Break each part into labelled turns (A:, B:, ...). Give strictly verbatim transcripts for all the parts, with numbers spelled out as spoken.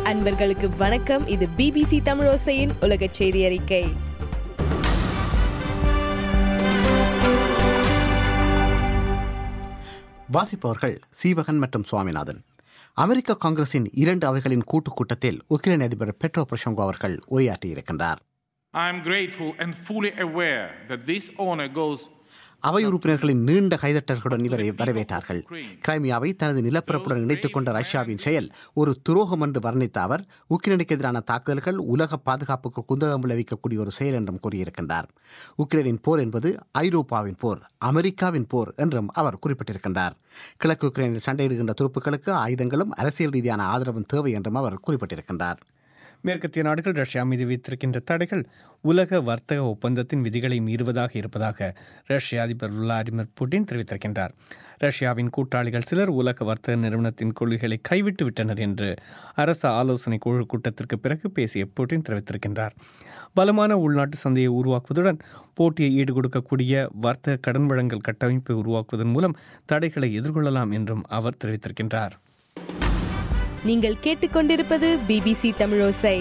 A: அன்பர்களுக்கு வணக்கம். இது பிபிசி தமிழோசையின் உலக செய்தி அறிக்கை.
B: வாசிப்பவர்கள் சீவகன் மற்றும் சுவாமிநாதன். அமெரிக்க காங்கிரசின் இரண்டு அவைகளின் கூட்டுக் கூட்டத்தில் உக்ரைன் அதிபர் பெட்ரோ பொரோஷென்கோ அவர்கள் உரையாற்றியிருக்கின்றார்.
C: I am grateful and fully aware that this honor goes
B: அவை உறுப்பினர்களின் நீண்ட கைதட்டல்களுடன் இவரை வரவேற்றார்கள். கிரைமியாவை தனது நிலப்பரப்புடன் இணைத்துக் கொண்ட ரஷ்யாவின் செயல் ஒரு துரோகம் என்று வர்ணித்த அவர், உக்ரைனுக்கு எதிரான தாக்குதல்கள் உலக பாதுகாப்புக்கு குந்தகம் விளைவிக்கக்கூடிய ஒரு செயல் என்றும் கூறியிருக்கின்றார். உக்ரைனின் போர் என்பது ஐரோப்பாவின் போர், அமெரிக்காவின் போர் என்றும் அவர் குறிப்பிட்டிருக்கின்றார். கிழக்கு உக்ரைனில் சண்டையிடுகின்ற துருப்புக்களுக்கு ஆயுதங்களும் அரசியல் ரீதியான ஆதரவும் தேவை என்றும் அவர் குறிப்பிட்டிருக்கின்றார்.
D: மேற்கத்திய நாடுகள் ரஷ்யா மீது வைத்திருக்கின்ற தடைகள் உலக வர்த்தக ஒப்பந்தத்தின் விதிகளை மீறுவதாக இருப்பதாக ரஷ்ய அதிபர் விளாடிமிர் புட்டின் தெரிவித்திருக்கின்றார். ரஷ்யாவின் கூட்டாளிகள் சிலர் உலக வர்த்தக நிறுவனத்தின் கொள்கைகளை கைவிட்டு விட்டனர் என்று அரசு ஆலோசனை குழு கூட்டத்திற்கு பிறகு பேசிய புட்டின் தெரிவித்திருக்கின்றார். பலமான உள்நாட்டு சந்தையை உருவாக்குவதுடன் போட்டியை ஈடுகொடுக்கக்கூடிய வர்த்தக கடன் வழங்கல் கட்டமைப்பை உருவாக்குவதன் மூலம் தடைகளை எதிர்கொள்ளலாம் என்றும் அவர் தெரிவித்திருக்கின்றார்.
A: நீங்கள் கேட்டுக்கொண்டிருப்பது பிபிசி தமிழோசை.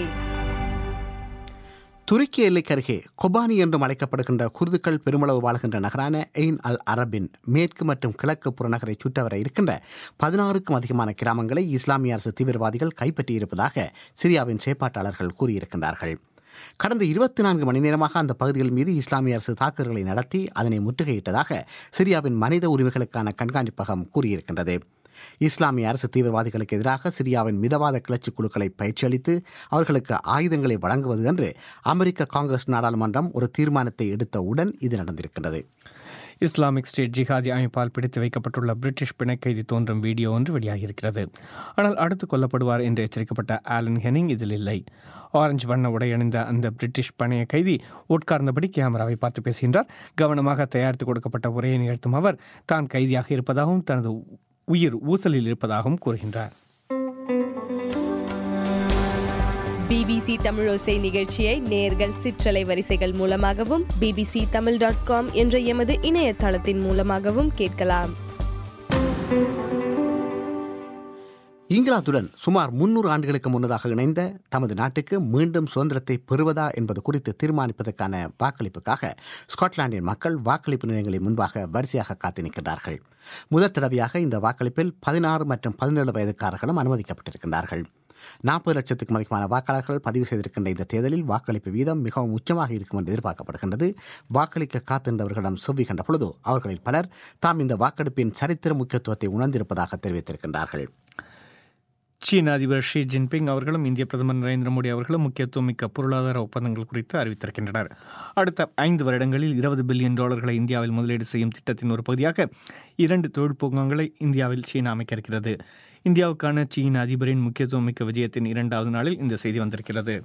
B: துருக்கி எல்லைக்கு அருகே கொபானி என்றும் அழைக்கப்படுகின்ற குர்துக்கள் பெருமளவு வாழ்கின்ற நகரான எயின் அல் அரபின் மேற்கு மற்றும் கிழக்கு புறநகரை சுற்றவர இருக்கின்ற பதினாறுக்கும் அதிகமான கிராமங்களை இஸ்லாமிய அரசு தீவிரவாதிகள் கைப்பற்றியிருப்பதாக சிரியாவின் செயற்பாட்டாளர்கள் கூறியிருக்கின்றார்கள். கடந்த இருபத்தி நான்கு மணி நேரமாக அந்த பகுதிகள் மீது இஸ்லாமிய அரசு தாக்குதல்களை நடத்தி அதனை முற்றுகையிட்டதாக சிரியாவின் மனித உரிமைகளுக்கான கண்காணிப்பகம் கூறியிருக்கின்றது. இஸ்லாமிய அரசு தீவிரவாதிகளுக்கு எதிராக சிரியாவின் மிதவாத கிளர்ச்சி குழுக்களை பயிற்சி அளித்து அவர்களுக்கு ஆயுதங்களை வழங்குவது என்று அமெரிக்க காங்கிரஸ் நாடாளுமன்றம் ஒரு தீர்மானத்தை எடுத்தவுடன் இது நடந்திருக்கின்றது.
D: இஸ்லாமிக் ஸ்டேட் ஜிஹாதி அமைப்பால் பிடித்து வைக்கப்பட்டுள்ள பிரிட்டிஷ் பிணைக்கைதி தோன்றும் வீடியோ ஒன்று வெளியாகியிருக்கிறது. ஆனால் அடுத்து கொல்லப்படுவார் என்று எச்சரிக்கப்பட்ட ஆலன் ஹெனிங் இதில் இல்லை. ஆரஞ்சு வண்ண உடை அணிந்த அந்த பிரிட்டிஷ் பணைய கைதி உட்கார்ந்தபடி கேமராவை பார்த்து பேசுகின்றார். கவனமாக தயாரித்து கொடுக்கப்பட்ட உரையை நிகழ்த்தும் அவர் தான் கைதியாக இருப்பதாகவும் தனது உயிர் ஊசலில் இருப்பதாகவும் கூறுகின்றார்.
A: பிபிசி தமிழோசை நிகழ்ச்சியை நேர்கள் சிற்றலை வரிசைகள் மூலமாகவும் பிபிசி தமிழ் டாட் காம் என்ற எமது இணையதளத்தின் மூலமாகவும் கேட்கலாம்.
B: இங்கிலாந்துடன் சுமார் முன்னூறு ஆண்டுகளுக்கு முன்னதாக இணைந்த தமது நாட்டுக்கு மீண்டும் சுதந்திரத்தை பெறுவதா என்பது குறித்து தீர்மானிப்பதற்கான வாக்களிப்புக்காக ஸ்காட்லாந்தின் மக்கள் வாக்களிப்பு நிலையங்களின் முன்பாக வரிசையாக காத்து நிற்கின்றார்கள். முதல் தடவையாக இந்த வாக்களிப்பில் பதினாறு மற்றும் பதினேழு வயதுக்காரர்களும் அனுமதிக்கப்பட்டிருக்கின்றார்கள். நாற்பது லட்சத்துக்கும் அதிகமான வாக்காளர்கள் பதிவு செய்திருக்கின்ற இந்த தேர்தலில் வாக்களிப்பு வீதம் மிகவும் உச்சமாக இருக்கும் என்று எதிர்பார்க்கப்படுகின்றது. வாக்களிக்க காத்திருந்தவர்களிடம் செவ்வி கண்ட பொழுது அவர்களில் பலர் தாம் இந்த வாக்கெடுப்பின் சரித்திர முக்கியத்துவத்தை உணர்ந்திருப்பதாக தெரிவித்திருக்கின்றார்கள்.
D: சீன அதிபர் ஷி ஜின்பிங் அவர்களும் இந்திய பிரதமர் நரேந்திர மோடி அவர்களும் முக்கியத்துவம் மிக்க பொருளாதார ஒப்பந்தங்கள் குறித்து அறிவித்திருக்கின்றனர். அடுத்த ஐந்து வருடங்களில் இருபது பில்லியன் டாலர்களை இந்தியாவில் முதலீடு செய்யும் திட்டத்தின் ஒரு பகுதியாக இரண்டு தொழில் பூங்காங்களை இந்தியாவில் சீனா அமைக்க இருக்கிறது. இந்தியாவுக்கான சீன அதிபரின் முக்கியத்துவம் மிக்க விஜயத்தின் இரண்டாவது நாளில் இந்த செய்தி வந்திருக்கிறது.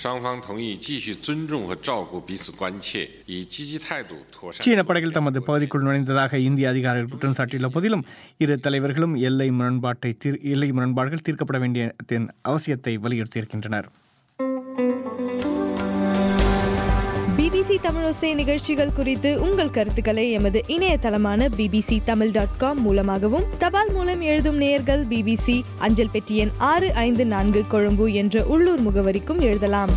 D: சீன படைகள் தமது பகுதிக்குள் நுழைந்ததாக இந்திய அதிகாரிகள் குற்றம் சாட்டியுள்ள போதிலும் இரு தலைவர்களும் எல்லை முரண்பாட்டை எல்லை முரண்பாடுகள் தீர்க்கப்பட வேண்டியதன் அவசியத்தை வலியுறுத்தியிருக்கின்றனர்.
A: பிபிசி தமிழோசை நிகழ்ச்சிகள் குறித்து உங்கள் கருத்துக்களை எமது இணையதளமான பிபிசி தமிழ் டாட் காம் மூலமாகவும் தபால் மூலம் எழுதும் நேயர்கள் பிபிசி அஞ்சல் பெட்டி எண் ஆறு ஐந்து நான்கு கொழும்பு என்ற உள்ளூர் முகவரிக்கும் எழுதலாம்.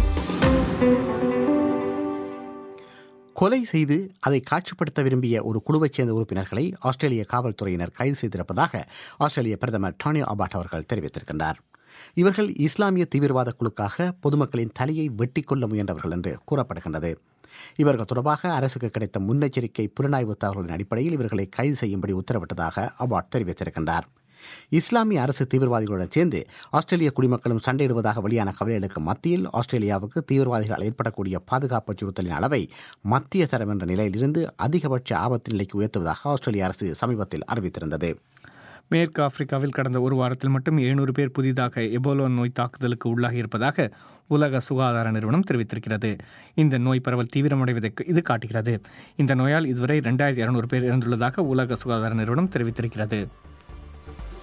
B: கொலை செய்து அதை காட்சிப்படுத்த விரும்பிய ஒரு குழுவைச் சேர்ந்த உறுப்பினர்களை ஆஸ்திரேலிய காவல்துறையினர் கைது செய்திருப்பதாக ஆஸ்திரேலிய பிரதமர் டானி அபாட் அவர்கள் தெரிவித்திருக்கின்றார். இவர்கள் இஸ்லாமிய தீவிரவாத குழுக்காக பொதுமக்களின் தலையை வெட்டி கொள்ள முயன்றவர்கள் என்று கூறப்படுகின்றது. இவர்கள் தொடர்பாக அரசுக்கு கிடைத்த முன்னெச்சரிக்கை புலனாய்வு தகவல்களின் அடிப்படையில் இவர்களை கைது செய்யும்படி உத்தரவிட்டதாக அபாட் தெரிவித்திருக்கின்றார். இஸ்லாமிய அரசு தீவிரவாதிகளுடன் சேர்ந்து ஆஸ்திரேலிய குடிமக்களும் சண்டையிடுவதாக வெளியான கவலைகளுக்கு மத்தியில் ஆஸ்திரேலியாவுக்கு தீவிரவாதிகள் ஏற்படக்கூடிய பாதுகாப்பு அச்சுறுத்தலின் அளவை மத்திய தரம் என்ற நிலையிலிருந்து அதிகபட்ச ஆபத்து நிலைக்கு உயர்த்துவதாக ஆஸ்திரேலிய அரசு சமீபத்தில் அறிவித்திருந்தது.
D: மேற்கு ஆப்பிரிக்காவில் கடந்த ஒரு வாரத்தில் மட்டும் எழுநூறு பேர் புதிதாக எபோலா நோய் தாக்குதலுக்கு உள்ளாகி இருப்பதாக உலக சுகாதார நிறுவனம் தெரிவித்திருக்கிறது. இந்த நோய் பரவல் தீவிரமடைவதற்கு இது காட்டுகிறது. இந்த நோயால் இதுவரை இரண்டாயிரத்தி இருநூறு பேர் இறந்துள்ளதாக உலக சுகாதார நிறுவனம் தெரிவித்திருக்கிறது.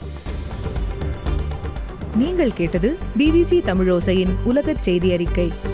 E: நீங்கள் கேட்டது பிபிசி தமிழோசையின் உலகச் செய்தி அறிக்கை.